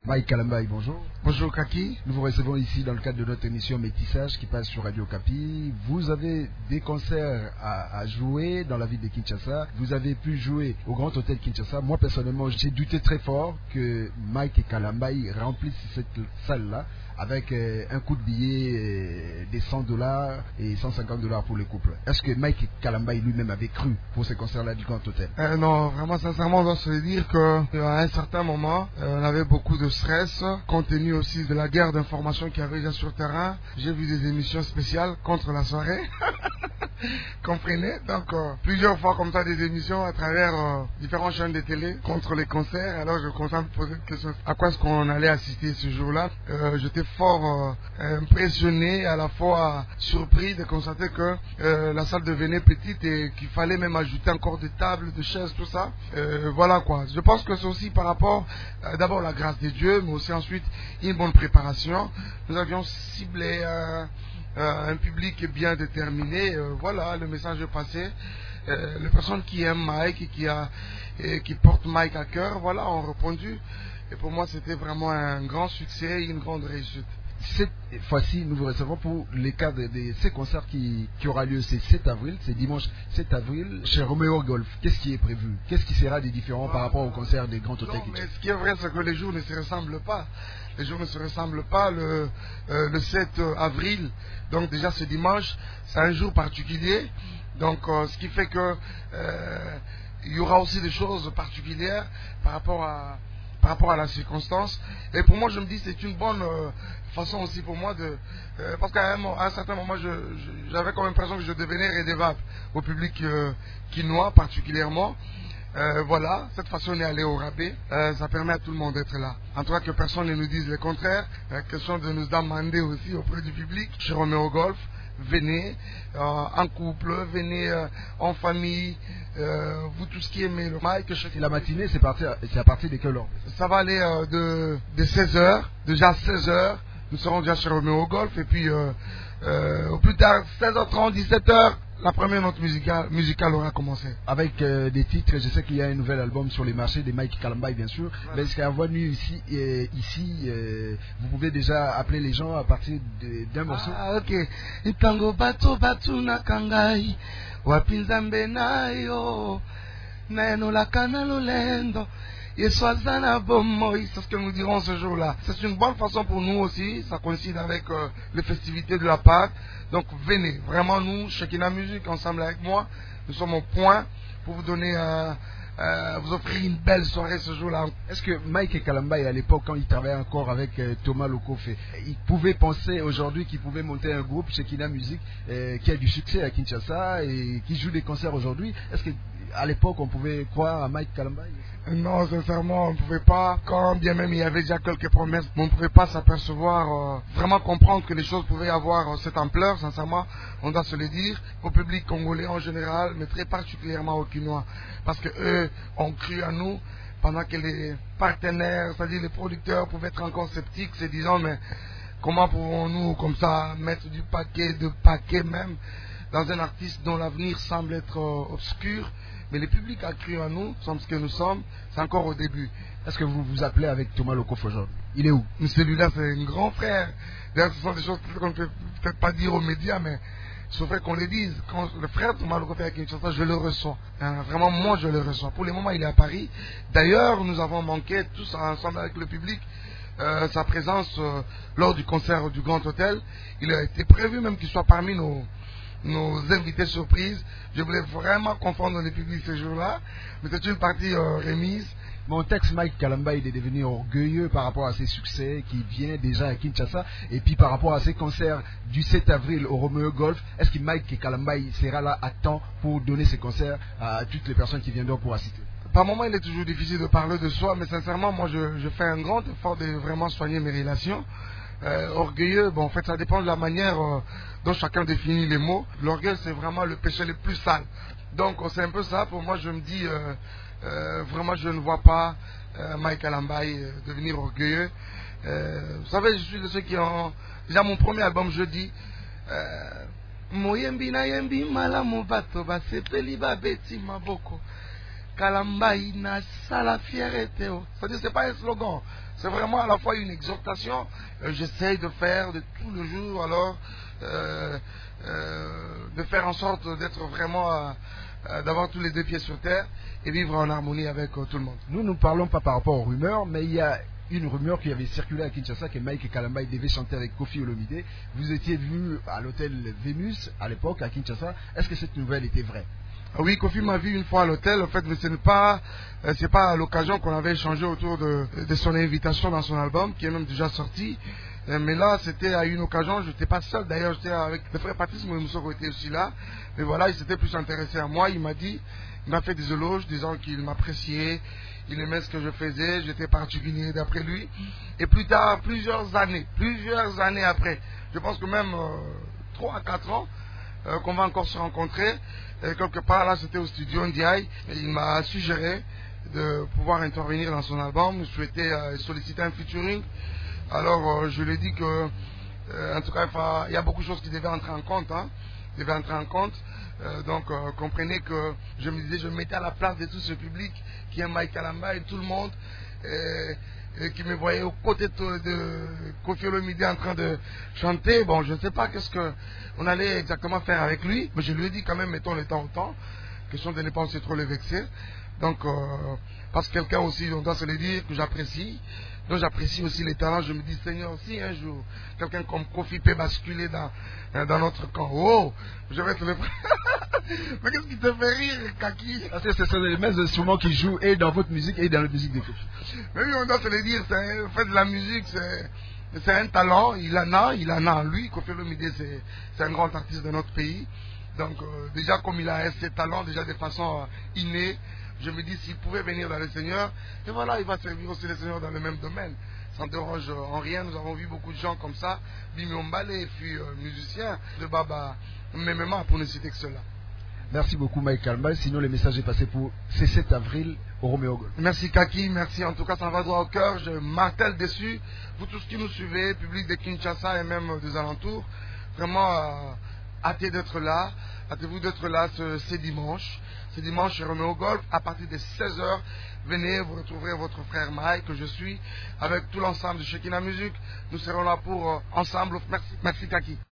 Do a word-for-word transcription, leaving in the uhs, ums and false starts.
Mike Kalambaye, bonjour. Bonjour Kaki. Nous vous recevons ici dans le cadre de notre émission Métissage qui passe sur Radio Okapi. Vous avez des concerts à, à jouer dans la ville de Kinshasa. Vous avez pu jouer au Grand Hôtel Kinshasa. Moi personnellement, j'ai douté très fort que Mike Kalambaye remplisse cette salle-là avec euh, un coût de billet euh, des cent dollars et cent cinquante dollars pour le couple. Est-ce que Mike Kalambaye lui-même avait cru pour ce concert-là du Grand Hôtel? euh, Non, vraiment sincèrement, on doit se dire qu'à un certain moment, euh, on avait beaucoup de stress, compte tenu aussi de la guerre d'information qu'il y avait déjà sur le terrain. J'ai vu des émissions spéciales contre la soirée. Comprenez? Donc, euh, plusieurs fois comme ça, des émissions à travers euh, différentes chaînes de télé contre les concerts. Alors, je commence à me poser une question. À quoi est-ce qu'on allait assister ce jour-là? euh, J'étais fort euh, impressionné, à la fois surpris de constater que euh, la salle devenait petite et qu'il fallait même ajouter encore des tables, des chaises, tout ça. Euh, voilà quoi. Je pense que c'est aussi par rapport, euh, d'abord la grâce de Dieu, mais aussi ensuite une bonne préparation. Nous avions ciblé euh, euh, un public bien déterminé. Euh, voilà, le message est passé. Euh, les personnes qui aiment Mike et qui, a, et qui portent Mike à cœur, voilà, ont répondu. Et pour moi, c'était vraiment un grand succès et une grande réussite. Cette fois-ci, nous vous recevons pour les cas de, de ces concerts qui, qui aura lieu ce sept avril, c'est dimanche sept avril, chez Romeo Golf. Qu'est-ce qui est prévu? Qu'est-ce qui sera des différents par rapport au concert des Grands Hôtels? Non, mais ce qui est vrai, c'est que les jours ne se ressemblent pas. Les jours ne se ressemblent pas. Le, euh, le sept avril, donc déjà ce dimanche, c'est un jour particulier. Donc, euh, ce qui fait que euh, il y aura aussi des choses particulières par rapport à par rapport à la circonstance. Et pour moi, je me dis c'est une bonne euh, façon aussi pour moi de... Euh, parce qu'à un, un certain moment, je, je, j'avais comme l'impression que je devenais redevable au public euh, quinois particulièrement. Euh, voilà, cette façon est allée au rabais. Euh, ça permet à tout le monde d'être là. En tout cas, que personne ne nous dise le contraire. Euh, question de nous demander aussi auprès du public, chez Romeo Golf, venez euh, en couple, venez euh, en famille, euh, vous tous qui aimez le Mike. Et la matinée, c'est à partir de quelle heure? Ça va aller euh, de, de seize heures, déjà seize heures, nous serons déjà chez Romeo Golf, et puis euh, euh, au plus tard, seize heures trente, dix-sept heures, la première note musicale, musicale aura commencé. Avec euh, des titres, je sais qu'il y a un nouvel album sur les marchés de Mike Kalambaye, bien sûr. Voilà. Mais est-ce qu'à voix nue ici, euh, ici euh, vous pouvez déjà appeler les gens à partir d'un morceau? Ah, ok. Itango bato batu na kangai, wapinzambe nayo, naeno la kana lolendo. Et Soazana Bomoï, c'est ce que nous dirons ce jour-là. C'est une bonne façon pour nous aussi, ça coïncide avec euh, les festivités de la Pâque. Donc venez, vraiment nous, Shekinah Music, ensemble avec moi, nous sommes au point pour vous donner un... Euh, vous offrir une belle soirée ce jour-là. Est-ce que Mike Kalambaye, à l'époque, quand il travaillait encore avec euh, Thomas Lokofe, il pouvait penser aujourd'hui qu'il pouvait monter un groupe Shekinah Music euh, qui a du succès à Kinshasa et qui joue des concerts aujourd'hui? Est-ce qu'à l'époque, on pouvait croire à Mike Kalambaye? Non, sincèrement, on ne pouvait pas, quand bien même il y avait déjà quelques promesses, on ne pouvait pas s'apercevoir, euh, vraiment comprendre que les choses pouvaient avoir euh, cette ampleur, sincèrement, on doit se le dire, au public congolais en général, mais très particulièrement aux Quinois, parce que eux ont cru à nous, pendant que les partenaires, c'est-à-dire les producteurs, pouvaient être encore sceptiques, se disant, mais comment pouvons-nous, comme ça, mettre du paquet, de paquet même, dans un artiste dont l'avenir semble être euh, obscur? Mais le public a cru en nous, nous sommes ce que nous sommes, c'est encore au début. Est-ce que vous vous appelez avec Thomas Lokofe aujourd'hui? Il est où? Celui-là, c'est un grand frère. D'ailleurs, ce sont des choses qu'on ne peut peut-être pas dire aux médias, mais il faudrait qu'on les dise. Quand le frère Thomas Lokofe est avec Kinshasa, je le reçois. Hein, vraiment, moi, je le reçois. Pour le moment, il est à Paris. D'ailleurs, nous avons manqué tous ensemble avec le public euh, sa présence euh, lors du concert du Grand Hôtel. Il a été prévu même qu'il soit parmi nos... nos invités surprises. Je voulais vraiment confondre le public ce jour-là, mais c'est une partie euh, remise. Mon texte, Mike Kalambaye, est devenu orgueilleux par rapport à ses succès qui vient déjà à Kinshasa, et puis par rapport à ses concerts du sept avril au Romeo Golf. Est-ce que Mike Kalambaye sera là à temps pour donner ses concerts à toutes les personnes qui viendront pour assister? Par moments, il est toujours difficile de parler de soi, mais sincèrement, moi, je, je fais un grand effort de vraiment soigner mes relations. Euh, orgueilleux, bon, en fait, ça dépend de la manière euh, dont chacun définit les mots. L'orgueil, c'est vraiment le péché le plus sale. Donc, c'est un peu ça. Pour moi, je me dis, euh, euh, vraiment, je ne vois pas euh, Mike Kalambaye euh, devenir orgueilleux. Euh, vous savez, je suis de ceux qui ont... Déjà, mon premier album, je dis... Moyembi na yembi malamu bato basepeli babeti maboko. Kalambai na sala fierté. C'est-à-dire, c'est pas un slogan. C'est vraiment à la fois une exhortation. Euh, J'essaye de faire de tout le jour, alors, euh, euh, de faire en sorte d'être vraiment, euh, euh, d'avoir tous les deux pieds sur terre et vivre en harmonie avec euh, tout le monde. Nous ne parlons pas par rapport aux rumeurs, mais il y a une rumeur qui avait circulé à Kinshasa que Mike Kalambai devait chanter avec Koffi Olomide. Vous étiez venu à l'hôtel Vénus à l'époque à Kinshasa. Est-ce que cette nouvelle était vraie? Oui, Koffi m'a vu une fois à l'hôtel, en fait, mais ce n'est pas, euh, c'est pas à l'occasion qu'on avait échangé autour de, de son invitation dans son album, qui est même déjà sorti. Euh, mais là, c'était à une occasion, je n'étais pas seul, d'ailleurs, j'étais avec le frère Patrice Moussoko était aussi là. Mais voilà, il s'était plus intéressé à moi, il m'a dit, il m'a fait des éloges, disant qu'il m'appréciait, il aimait ce que je faisais, j'étais particulier d'après lui. Et plus tard, plusieurs années, plusieurs années après, je pense que même euh, trois à quatre ans, euh, qu'on va encore se rencontrer. Et quelque part, là, c'était au studio Ndiaye. Il m'a suggéré de pouvoir intervenir dans son album. Je souhaitais euh, solliciter un featuring. Alors, euh, je lui ai dit que, euh, en tout cas, il, fa... il y a beaucoup de choses qui devaient entrer en compte. Hein, devaient entrer en compte. Euh, donc, euh, comprenez que je me disais, je me mettais à la place de tout ce public qui aime Mike Kalambai et tout le monde. Et, et qui me voyait aux côtés de, de Koffi Olomide en train de chanter. Bon, je ne sais pas qu'est-ce qu'on allait exactement faire avec lui, mais je lui ai dit quand même, mettons le temps au temps, question de ne pas trop le vexer. Donc, euh, parce que quelqu'un aussi, on doit se le dire, que j'apprécie, donc j'apprécie aussi les talents, je me dis, Seigneur, si un jour, quelqu'un comme Koffi peut basculer dans, dans notre camp, oh, je vais te le mais qu'est-ce qui te fait rire, Kaki? Parce que ce sont les mêmes instruments qui jouent et dans votre musique et dans la musique de Koffi. Mais oui, on doit se le dire, c'est, en fait, la musique, c'est, c'est un talent, il en a, il en a en lui. Koffi Olomide, c'est, c'est un grand artiste de notre pays. Donc, euh, déjà, comme il a ses talents, déjà de façon euh, innée, je me dis, s'il pouvait venir dans le Seigneur, et voilà, il va servir aussi le Seigneur dans le même domaine. Ça ne dérange en rien, nous avons vu beaucoup de gens comme ça, Bimi Ombale, et puis euh, musiciens de Baba Memema, pour ne citer que cela. Merci beaucoup Mike Kalambai, sinon le message est passé pour ce sept avril au Roméo Golf. Merci Kaki, merci, en tout cas ça va droit au cœur, je martèle dessus, vous tous qui nous suivez, public de Kinshasa et même des alentours, vraiment euh, hâtez d'être là, hâtez-vous d'être là ce, ce dimanche, ce dimanche chez Roméo Golf, à partir de seize heures, venez, vous retrouverez votre frère Mike, que je suis, avec tout l'ensemble de Shekinah Music, nous serons là pour euh, ensemble, merci, merci Kaki.